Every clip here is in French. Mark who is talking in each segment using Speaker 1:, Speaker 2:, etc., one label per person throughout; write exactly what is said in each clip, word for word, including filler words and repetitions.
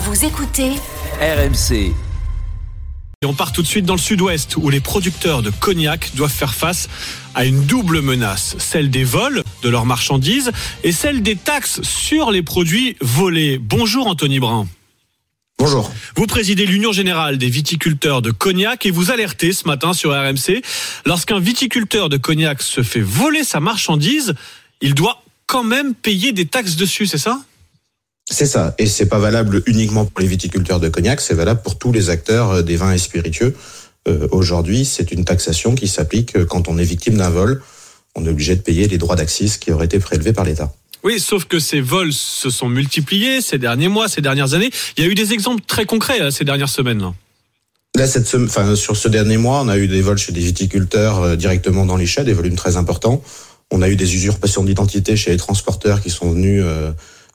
Speaker 1: Vous écoutez
Speaker 2: R M C.
Speaker 3: Et on part tout de suite dans le sud-ouest où les producteurs de cognac doivent faire face à une double menace, celle des vols de leurs marchandises et celle des taxes sur les produits volés. Bonjour Anthony Brun.
Speaker 4: Bonjour.
Speaker 3: Vous présidez l'Union Générale des Viticulteurs de Cognac et vous alertez ce matin sur R M C. Lorsqu'un viticulteur de cognac se fait voler sa marchandise, il doit quand même payer des taxes dessus, c'est ça ?
Speaker 4: C'est ça, et c'est pas valable uniquement pour les viticulteurs de cognac, c'est valable pour tous les acteurs des vins et spiritueux. Euh, aujourd'hui, c'est une taxation qui s'applique quand on est victime d'un vol. On est obligé de payer les droits d'accise qui auraient été prélevés par l'État.
Speaker 3: Oui, sauf que ces vols se sont multipliés ces derniers mois, ces dernières années. Il y a eu des exemples très concrets là, ces dernières semaines. Là,
Speaker 4: là cette semaine, enfin, sur ce dernier mois, on a eu des vols chez des viticulteurs euh, directement dans les chais, des volumes très importants. On a eu des usurpations d'identité chez les transporteurs qui sont venus... Euh,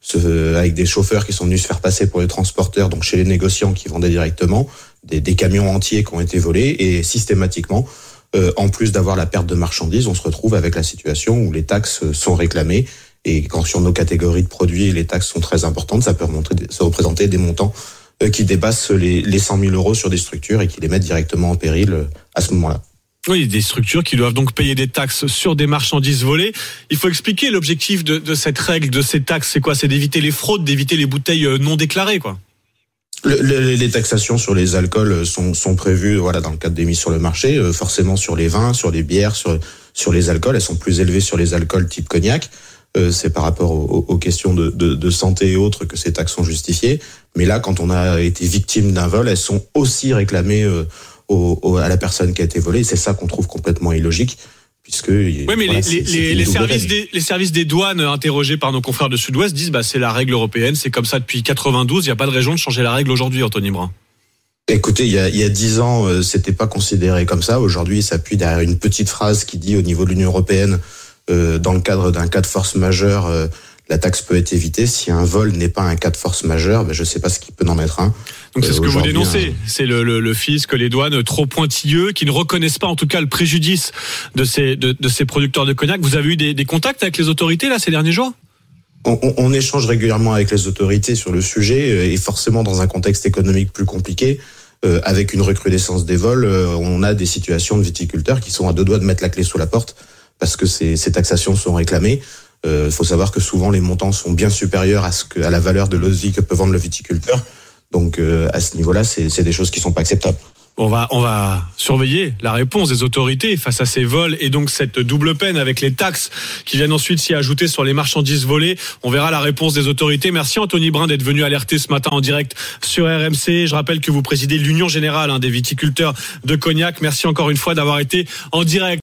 Speaker 4: avec des chauffeurs qui sont venus se faire passer pour les transporteurs, donc chez les négociants qui vendaient directement, des, des camions entiers qui ont été volés, et systématiquement, euh, en plus d'avoir la perte de marchandises, on se retrouve avec la situation où les taxes sont réclamées, et quand sur nos catégories de produits, les taxes sont très importantes, ça peut remonter, ça représenter des montants euh, qui dépassent les, les cent mille euros sur des structures et qui les mettent directement en péril euh, à ce moment-là.
Speaker 3: Oui, des structures qui doivent donc payer des taxes sur des marchandises volées. Il faut expliquer l'objectif de, de cette règle, de ces taxes, c'est quoi ? C'est d'éviter les fraudes, d'éviter les bouteilles non déclarées, quoi.
Speaker 4: Le, le, les taxations sur les alcools sont, sont prévues, voilà, dans le cadre des mises sur le marché. Euh, forcément sur les vins, sur les bières, sur, sur les alcools, elles sont plus élevées sur les alcools type cognac. Euh, c'est par rapport aux, aux questions de, de, de santé et autres que ces taxes sont justifiées. Mais là, quand on a été victime d'un vol, elles sont aussi réclamées euh, Au, au, à la personne qui a été volée. C'est ça qu'on trouve complètement illogique, puisque...
Speaker 3: Oui, mais voilà, les, c'est, les, c'est les, services des, les services des douanes interrogés par nos confrères de Sud-Ouest disent bah c'est la règle européenne, c'est comme ça depuis quatre-vingt-douze, il n'y a pas de raison de changer la règle aujourd'hui, Anthony Brun.
Speaker 4: Écoutez, il y a, il y a dix ans, euh, c'était pas considéré comme ça. Aujourd'hui, il s'appuie derrière une petite phrase qui dit au niveau de l'Union européenne, euh, dans le cadre d'un cas de force majeure, euh, la taxe peut être évitée. Si un vol n'est pas un cas de force majeure, ben je sais pas ce qui peut en être un.
Speaker 3: Donc c'est
Speaker 4: euh,
Speaker 3: ce que vous dénoncez,
Speaker 4: hein.
Speaker 3: c'est le, le, le fisc, les douanes trop pointilleux, qui ne reconnaissent pas en tout cas le préjudice de ces, de, de ces producteurs de cognac. Vous avez eu des, des contacts avec les autorités là ces derniers jours ?
Speaker 4: On, on, on échange régulièrement avec les autorités sur le sujet, et forcément dans un contexte économique plus compliqué, euh, avec une recrudescence des vols, euh, on a des situations de viticulteurs qui sont à deux doigts de mettre la clé sous la porte parce que ces, ces taxations sont réclamées. Il euh, faut savoir que souvent les montants sont bien supérieurs à ce que à la valeur de l'eau de vie que peut vendre le viticulteur. Donc euh, à ce niveau-là, c'est, c'est des choses qui sont pas acceptables.
Speaker 3: On va, on va surveiller la réponse des autorités face à ces vols et donc cette double peine avec les taxes qui viennent ensuite s'y ajouter sur les marchandises volées. On verra la réponse des autorités. Merci Anthony Brun d'être venu alerter ce matin en direct sur R M C. Je rappelle que vous présidez l'Union Générale hein, des Viticulteurs de Cognac. Merci encore une fois d'avoir été en direct.